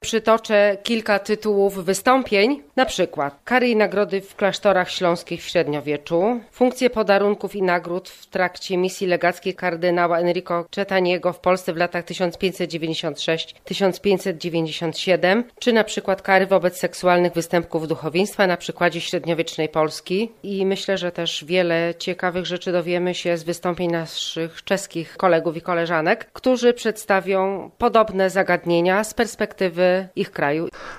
Przytoczę kilka tytułów wystąpień, na przykład kary i nagrody w klasztorach śląskich w średniowieczu, funkcje podarunków i nagród w trakcie misji legackiej kardynała Enrico Cetaniego w Polsce w latach 1596-1597, czy na przykład kary wobec seksualnych występków duchowieństwa na przykładzie średniowiecznej Polski. I myślę, że też wiele ciekawych rzeczy dowiemy się z wystąpień naszych czeskich kolegów i koleżanek, którzy przedstawią podobne zagadnienia z perspektywy ich kraju